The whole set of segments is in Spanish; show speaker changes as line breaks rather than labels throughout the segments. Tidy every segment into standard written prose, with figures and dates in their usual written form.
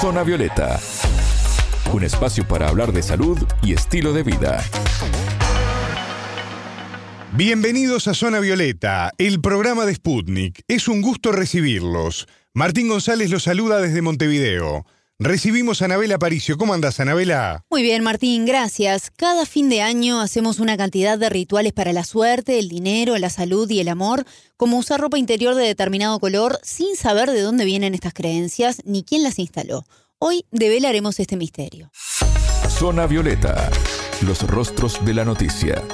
Zona Violeta, un espacio para hablar de salud y estilo de vida.
Bienvenidos a Zona Violeta, el programa de Sputnik. Es un gusto recibirlos. Martín González los saluda desde Montevideo. Recibimos a Anabela Aparicio. ¿Cómo andás, Anabela?
Muy bien, Martín, gracias. Cada fin de año hacemos una cantidad de rituales para la suerte, el dinero, la salud y el amor, como usar ropa interior de determinado color sin saber de dónde vienen estas creencias ni quién las instaló. Hoy develaremos este misterio.
Zona Violeta, los rostros de la noticia.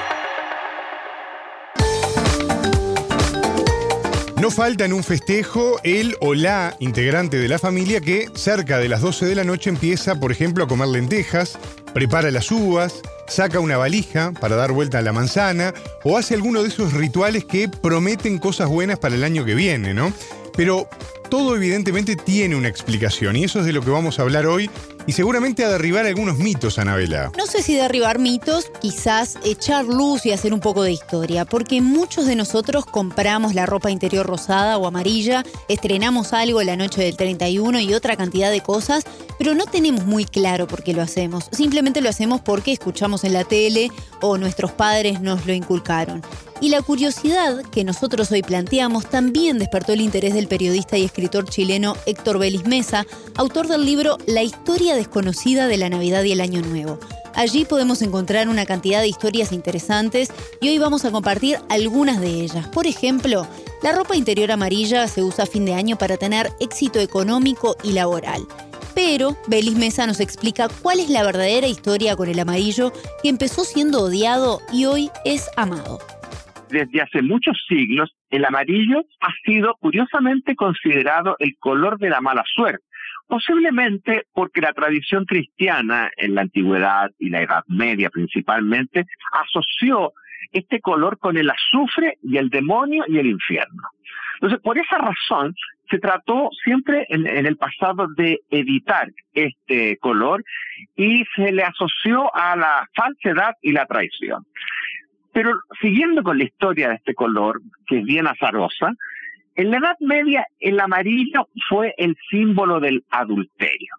No falta en un festejo el o la integrante de la familia que cerca de las 12 de la noche empieza, por ejemplo, a comer lentejas, prepara las uvas, saca una valija para dar vuelta a la manzana o hace alguno de esos rituales que prometen cosas buenas para el año que viene, ¿no? Pero todo evidentemente tiene una explicación y eso es de lo que vamos a hablar hoy y seguramente a derribar algunos mitos, Anabela.
No sé si derribar mitos, quizás echar luz y hacer un poco de historia, porque muchos de nosotros compramos la ropa interior rosada o amarilla, estrenamos algo la noche del 31 y otra cantidad de cosas, pero no tenemos muy claro por qué lo hacemos. Simplemente lo hacemos porque escuchamos en la tele o nuestros padres nos lo inculcaron. Y la curiosidad que nosotros hoy planteamos también despertó el interés del periodista y escritor chileno Héctor Vélez Mesa, autor del libro La historia desconocida de la Navidad y el Año Nuevo. Allí podemos encontrar una cantidad de historias interesantes y hoy vamos a compartir algunas de ellas. Por ejemplo, la ropa interior amarilla se usa a fin de año para tener éxito económico y laboral. Pero Vélez Mesa nos explica cuál es la verdadera historia con el amarillo que empezó siendo odiado y hoy es amado.
Desde hace muchos siglos, el amarillo ha sido curiosamente considerado el color de la mala suerte, posiblemente porque la tradición cristiana en la antigüedad y la Edad Media principalmente asoció este color con el azufre y el demonio y el infierno. Entonces, por esa razón, se trató siempre en el pasado de evitar este color y se le asoció a la falsedad y la traición. Pero siguiendo con la historia de este color, que es bien azarosa, en la Edad Media el amarillo fue el símbolo del adulterio.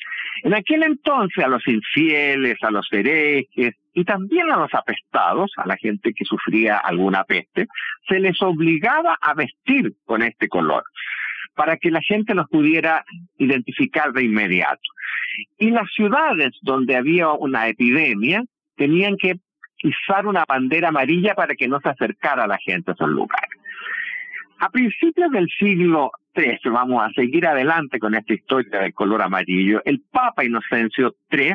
En aquel entonces a los infieles, a los herejes y también a los apestados, a la gente que sufría alguna peste, se les obligaba a vestir con este color para que la gente los pudiera identificar de inmediato. Y las ciudades donde había una epidemia tenían que izar una bandera amarilla para que no se acercara a la gente a esos lugares. A principios del siglo XIII, vamos a seguir adelante con esta historia del color amarillo, el Papa Inocencio III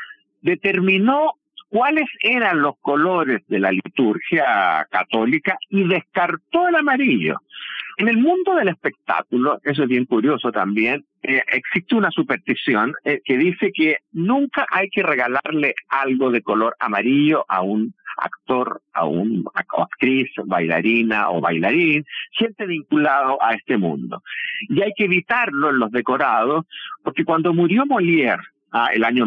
determinó cuáles eran los colores de la liturgia católica y descartó el amarillo. En el mundo del espectáculo, eso es bien curioso también, existe una superstición que dice que nunca hay que regalarle algo de color amarillo a un actor, a una actriz, bailarina o bailarín, gente vinculado a este mundo. Y hay que evitarlo en los decorados, porque cuando murió Molière, el año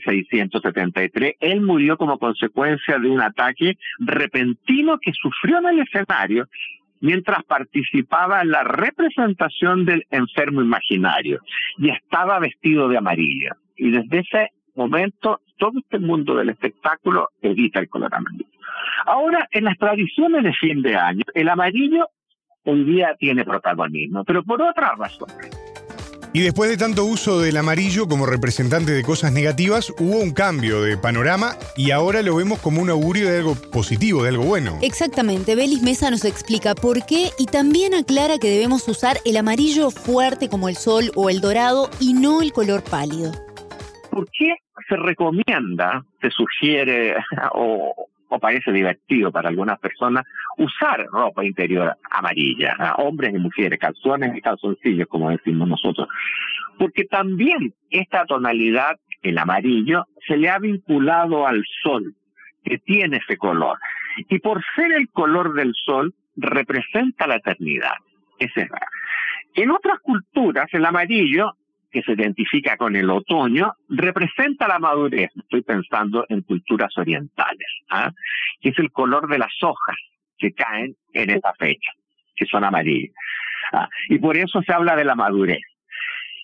1673, él murió como consecuencia de un ataque repentino que sufrió en el escenario mientras participaba en la representación del enfermo imaginario y estaba vestido de amarillo. Y desde ese momento, todo este mundo del espectáculo evita el color amarillo. Ahora, en las tradiciones de fin de año, el amarillo hoy día tiene protagonismo, pero por otra razón.
Y después de tanto uso del amarillo como representante de cosas negativas, hubo un cambio de panorama y ahora lo vemos como un augurio de algo positivo, de algo bueno.
Exactamente, Vélez Mesa nos explica por qué y también aclara que debemos usar el amarillo fuerte como el sol o el dorado y no el color pálido.
¿Por qué se recomienda, se sugiere o parece divertido para algunas personas usar ropa interior amarilla, hombres y mujeres, calzones y calzoncillos, como decimos nosotros? Porque también esta tonalidad, el amarillo, se le ha vinculado al sol, que tiene ese color. Y por ser el color del sol, representa la eternidad. Ese es raro. En otras culturas, el amarillo, que se identifica con el otoño, representa la madurez. Estoy pensando en culturas orientales, que es el color de las hojas que caen en esa fecha, que son amarillas. Y por eso se habla de la madurez.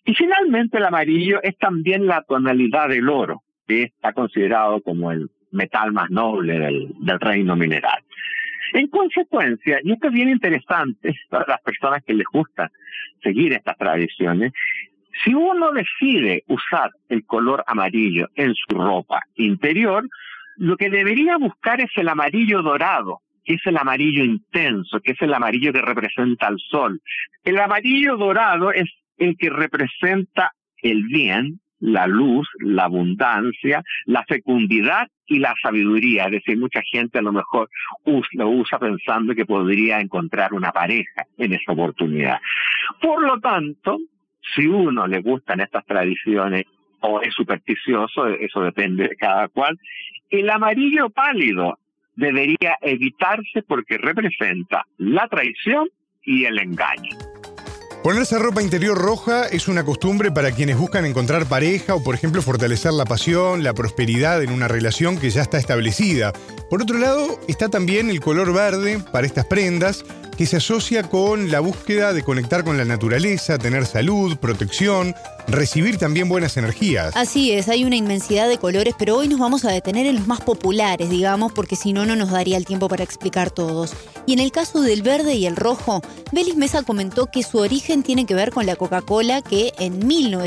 Y finalmente el amarillo es también la tonalidad del oro, que está considerado como el metal más noble del reino mineral. En consecuencia, y esto es bien interesante para las personas que les gusta seguir estas tradiciones, si uno decide usar el color amarillo en su ropa interior, lo que debería buscar es el amarillo dorado, que es el amarillo intenso, que es el amarillo que representa al sol. El amarillo dorado es el que representa el bien, la luz, la abundancia, la fecundidad y la sabiduría. Es decir, mucha gente a lo mejor lo usa pensando que podría encontrar una pareja en esa oportunidad. Por lo tanto, si uno le gustan estas tradiciones o es supersticioso, eso depende de cada cual, el amarillo pálido debería evitarse porque representa la traición y el engaño.
Ponerse ropa interior roja es una costumbre para quienes buscan encontrar pareja o, por ejemplo, fortalecer la pasión, la prosperidad en una relación que ya está establecida. Por otro lado, está también el color verde para estas prendas, que se asocia con la búsqueda de conectar con la naturaleza, tener salud, protección, recibir también buenas energías.
Así es, hay una inmensidad de colores, pero hoy nos vamos a detener en los más populares, digamos, porque si no, no nos daría el tiempo para explicar todos. Y en el caso del verde y el rojo, Belis Mesa comentó que su origen tiene que ver con la Coca-Cola, que en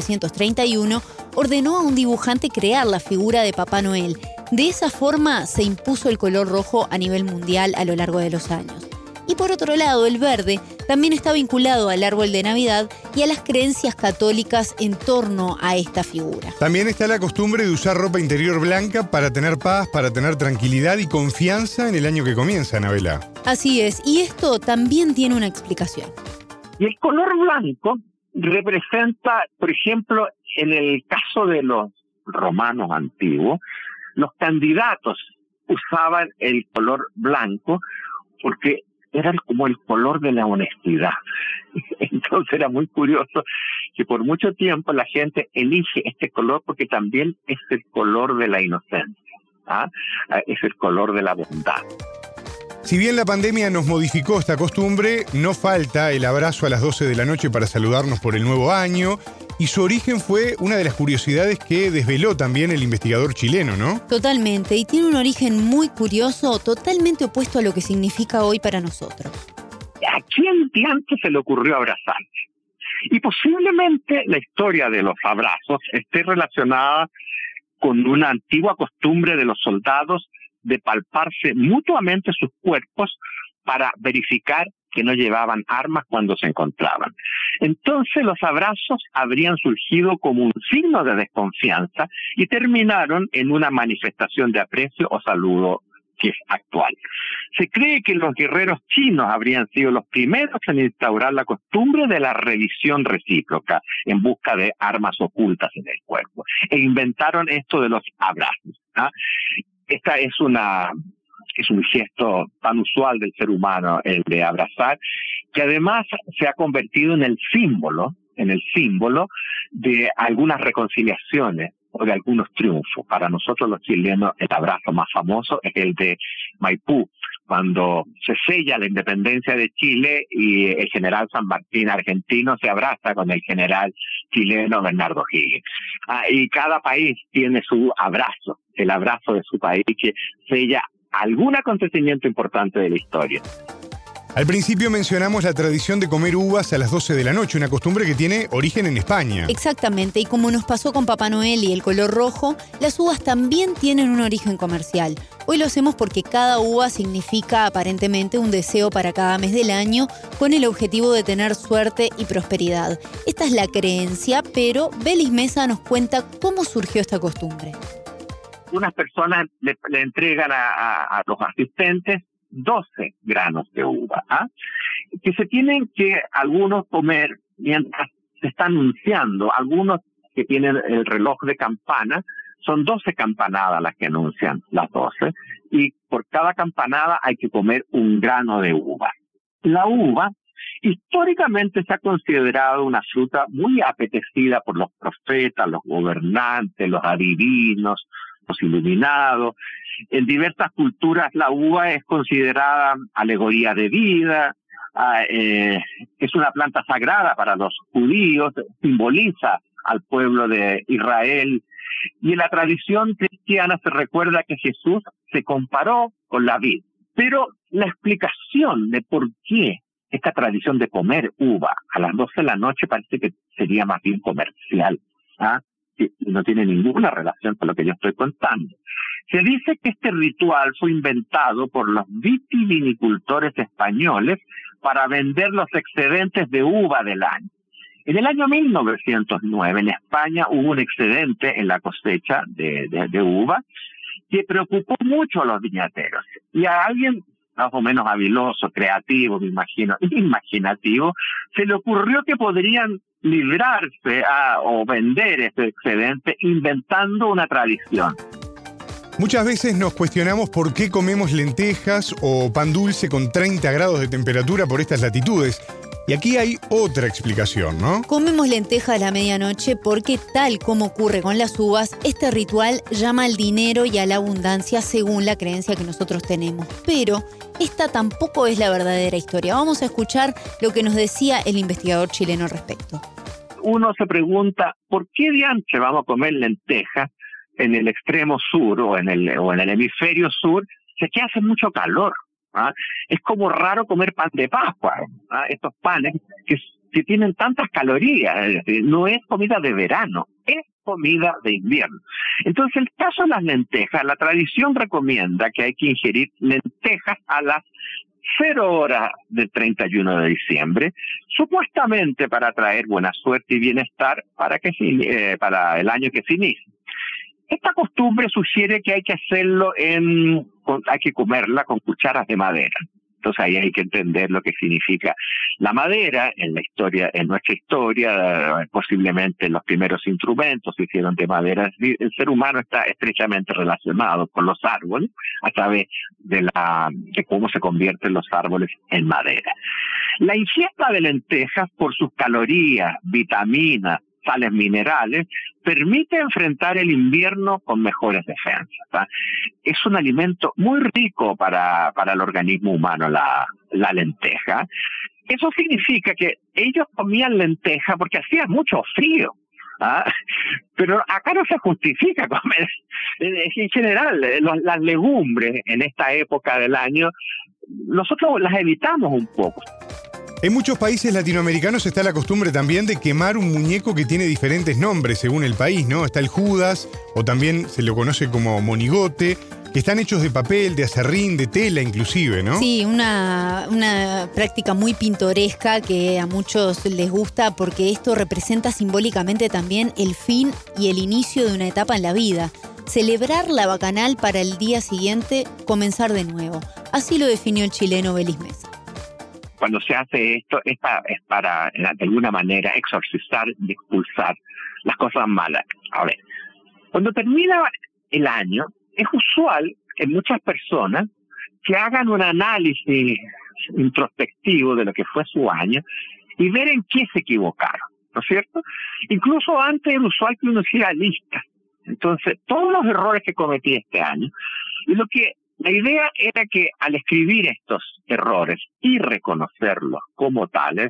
1931 ordenó a un dibujante crear la figura de Papá Noel. De esa forma se impuso el color rojo a nivel mundial a lo largo de los años. Y por otro lado, el verde también está vinculado al árbol de Navidad y a las creencias católicas en torno a esta figura.
También está la costumbre de usar ropa interior blanca para tener paz, para tener tranquilidad y confianza en el año que comienza, Anabela.
Así es, y esto también tiene una explicación.
Y el color blanco representa, por ejemplo, en el caso de los romanos antiguos, los candidatos usaban el color blanco porque era como el color de la honestidad. Entonces era muy curioso que por mucho tiempo la gente elige este color porque también es el color de la inocencia, ¿ah? Es el color de la bondad.
Si bien la pandemia nos modificó esta costumbre, no falta el abrazo a las 12 de la noche para saludarnos por el nuevo año, y su origen fue una de las curiosidades que desveló también el investigador chileno, ¿no?
Totalmente, y tiene un origen muy curioso, totalmente opuesto a lo que significa hoy para nosotros.
¿A quién diantre se le ocurrió abrazarse? Y posiblemente la historia de los abrazos esté relacionada con una antigua costumbre de los soldados de palparse mutuamente sus cuerpos para verificar que no llevaban armas cuando se encontraban. Entonces los abrazos habrían surgido como un signo de desconfianza y terminaron en una manifestación de aprecio o saludo que es actual. Se cree que los guerreros chinos habrían sido los primeros en instaurar la costumbre de la revisión recíproca en busca de armas ocultas en el cuerpo e inventaron esto de los abrazos, ¿ah? Esta es un gesto tan usual del ser humano, el de abrazar, que además se ha convertido en el símbolo de algunas reconciliaciones o de algunos triunfos. Para nosotros los chilenos, el abrazo más famoso es el de Maipú, cuando se sella la independencia de Chile y el general San Martín argentino se abraza con el general chileno Bernardo Higgins. Y cada país tiene su abrazo, el abrazo de su país que sella algún acontecimiento importante de la historia.
Al principio mencionamos la tradición de comer uvas a las 12 de la noche, una costumbre que tiene origen en España.
Exactamente, y como nos pasó con Papá Noel y el color rojo, las uvas también tienen un origen comercial. Hoy lo hacemos porque cada uva significa aparentemente un deseo para cada mes del año, con el objetivo de tener suerte y prosperidad. Esta es la creencia, pero Belis Mesa nos cuenta cómo surgió esta costumbre.
Unas personas le entregan a los asistentes 12 granos de uva, que se tienen que algunos comer mientras se está anunciando. Algunos que tienen el reloj de campana, son 12 campanadas las que anuncian las 12, y por cada campanada hay que comer un grano de uva. La uva históricamente se ha considerado una fruta muy apetecida por los profetas, los gobernantes, los adivinos, los iluminados. En diversas culturas la uva es considerada alegoría de vida, es una planta sagrada para los judíos, simboliza al pueblo de Israel. Y en la tradición cristiana se recuerda que Jesús se comparó con la vid. Pero la explicación de por qué esta tradición de comer uva a las 12 de la noche parece que sería más bien comercial, que no tiene ninguna relación con lo que yo estoy contando. Se dice que este ritual fue inventado por los vitivinicultores españoles para vender los excedentes de uva del año. En el año 1909 en España hubo un excedente en la cosecha de uva que preocupó mucho a los viñateros. Y a alguien más o menos habiloso, creativo, me imagino, imaginativo, se le ocurrió que podrían librarse o vender ese excedente inventando una tradición.
Muchas veces nos cuestionamos por qué comemos lentejas o pan dulce con 30 grados de temperatura por estas latitudes. Y aquí hay otra explicación, ¿no?
Comemos lentejas a la medianoche porque, tal como ocurre con las uvas, este ritual llama al dinero y a la abundancia según la creencia que nosotros tenemos. Pero esta tampoco es la verdadera historia. Vamos a escuchar lo que nos decía el investigador chileno al respecto.
Uno se pregunta, ¿por qué diantre vamos a comer lentejas en el extremo sur o en el hemisferio sur? Es que hace mucho calor. Es como raro comer pan de Pascua, estos panes que tienen tantas calorías, es decir, no es comida de verano, es comida de invierno. Entonces, el caso de las lentejas, la tradición recomienda que hay que ingerir lentejas a las 0 horas del 31 de diciembre, supuestamente para traer buena suerte y bienestar para el año que se inicia. Esta costumbre sugiere que hay que hacerlo hay que comerla con cucharas de madera. Entonces ahí hay que entender lo que significa la madera en nuestra historia, posiblemente los primeros instrumentos se hicieron de madera. El ser humano está estrechamente relacionado con los árboles a través de cómo se convierten los árboles en madera. La ingesta de lentejas, por sus calorías, vitaminas, sales minerales, permite enfrentar el invierno con mejores defensas. Es un alimento muy rico para el organismo humano, la lenteja. Eso significa que ellos comían lenteja porque hacía mucho frío. Pero acá no se justifica comer. En general, las legumbres en esta época del año, nosotros las evitamos un poco.
En muchos países latinoamericanos está la costumbre también de quemar un muñeco que tiene diferentes nombres según el país, ¿no? Está el Judas, o también se lo conoce como monigote, que están hechos de papel, de acerrín, de tela inclusive, ¿no?
Sí, una práctica muy pintoresca que a muchos les gusta porque esto representa simbólicamente también el fin y el inicio de una etapa en la vida. Celebrar la bacanal para el día siguiente, comenzar de nuevo. Así lo definió el chileno Belis Mesa.
Cuando se hace esto es para de alguna manera exorcizar y expulsar las cosas malas. A ver, cuando termina el año, es usual en muchas personas que hagan un análisis introspectivo de lo que fue su año y ver en qué se equivocaron, ¿no es cierto? Incluso antes era usual que uno hiciera listas. Entonces, todos los errores que cometí este año, y la idea era que al escribir estos errores y reconocerlos como tales,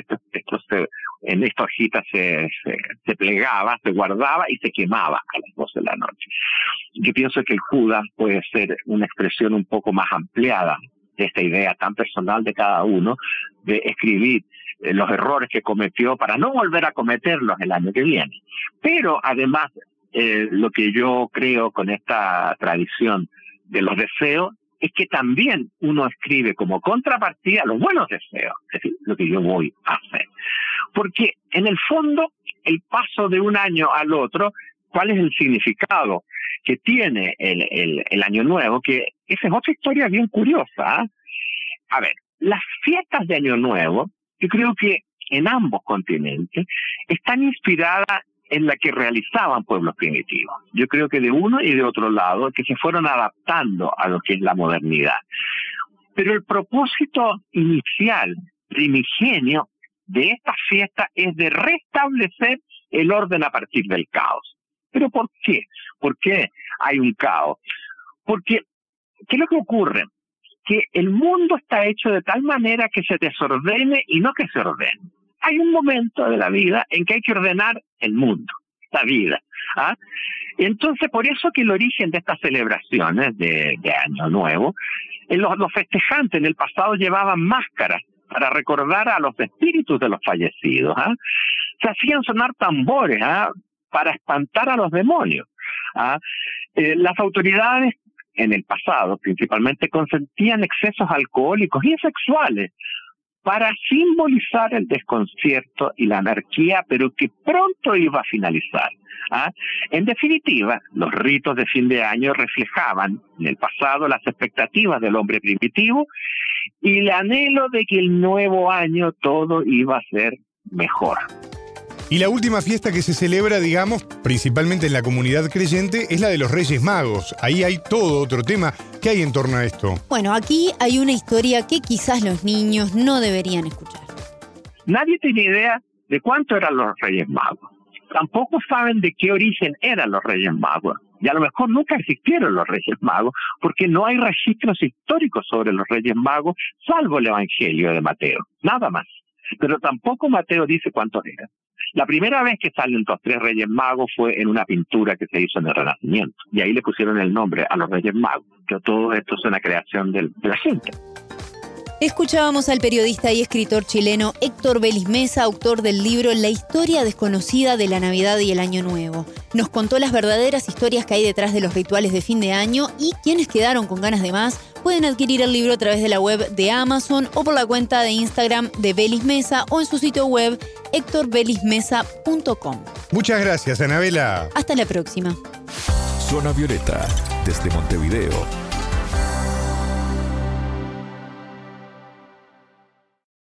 en esta hojita se plegaba, se guardaba y se quemaba a las 12 de la noche. Yo pienso que el Judas puede ser una expresión un poco más ampliada de esta idea tan personal de cada uno, de escribir los errores que cometió para no volver a cometerlos el año que viene. Pero además, lo que yo creo con esta tradición de los deseos es que también uno escribe como contrapartida los buenos deseos, es decir, lo que yo voy a hacer. Porque en el fondo, el paso de un año al otro, ¿cuál es el significado que tiene el año nuevo? Que esa es otra historia bien curiosa. A ver, las fiestas de año nuevo, yo creo que en ambos continentes están inspiradas en la que realizaban pueblos primitivos. Yo creo que de uno y de otro lado, que se fueron adaptando a lo que es la modernidad. Pero el propósito inicial, primigenio, de esta fiesta es de restablecer el orden a partir del caos. ¿Pero por qué? ¿Por qué hay un caos? Porque, ¿qué es lo que ocurre? que el mundo está hecho de tal manera que se desordene y no que se ordene. Hay un momento de la vida en que hay que ordenar el mundo, la vida. ¿Ah? Entonces, por eso que el origen de estas celebraciones de Año Nuevo, los festejantes en el pasado llevaban máscaras para recordar a los espíritus de los fallecidos. ¿Ah? Se hacían sonar tambores para espantar a los demonios. ¿Ah? Las autoridades en el pasado principalmente consentían excesos alcohólicos y sexuales para simbolizar el desconcierto y la anarquía, pero que pronto iba a finalizar. ¿Ah? En definitiva, los ritos de fin de año reflejaban en el pasado las expectativas del hombre primitivo y el anhelo de que el nuevo año todo iba a ser mejor.
Y la última fiesta que se celebra, digamos, principalmente en la comunidad creyente, es la de los Reyes Magos. Ahí hay todo otro tema. ¿Qué hay en torno a esto?
Bueno, aquí hay una historia que quizás los niños no deberían escuchar.
Nadie tiene idea de cuánto eran los Reyes Magos. Tampoco saben de qué origen eran los Reyes Magos. Y a lo mejor nunca existieron los Reyes Magos, porque no hay registros históricos sobre los Reyes Magos, salvo el Evangelio de Mateo. Nada más. Pero tampoco Mateo dice cuántos eran. La primera vez que salen los 3 Reyes Magos fue en una pintura que se hizo en el Renacimiento. Y ahí le pusieron el nombre a los Reyes Magos. Que todo esto es una creación de la gente.
Escuchábamos al periodista y escritor chileno Héctor Vélez Mesa, autor del libro La historia desconocida de la Navidad y el Año Nuevo. Nos contó las verdaderas historias que hay detrás de los rituales de fin de año y quienes quedaron con ganas de más pueden adquirir el libro a través de la web de Amazon o por la cuenta de Instagram de Vélez Mesa o en su sitio web hectorvelizmesa.com.
Muchas gracias, Anabela.
Hasta la próxima.
Zona Violeta, desde Montevideo,